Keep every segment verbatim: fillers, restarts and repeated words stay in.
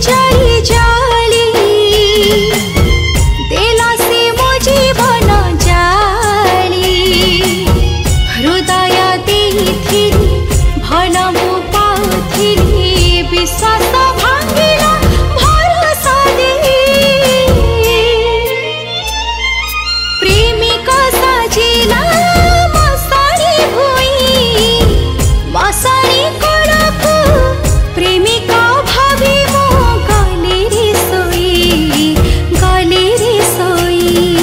जाई जाली देला से मो जीवन जाली हृदय देइथिली भल मु पाउथिली विश्वास भांगिला भरोसा दे प्रेमिका साजिला मसाणी भुई मसाणी कोड़को प्रेमिका भाभी मो गले रे सोई गले रे सोई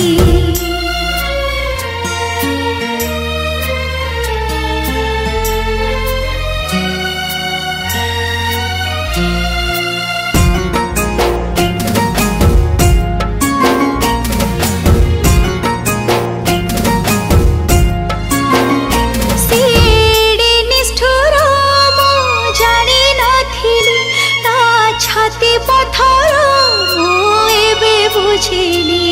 सीडी निष्ठुर मो जानी नथिली ता छाती पथर मो एबे बुझिली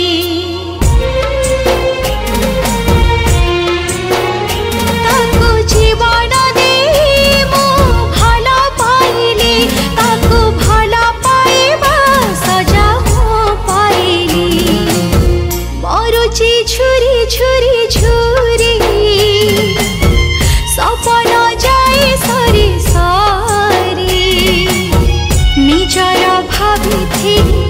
ताको जीवन दे मो भल पाइली ताको भल पाइबा सजा मो पाइली मरुची छुरी छुरी छुरी सपन जाए सरी सरी निजर भाभी थी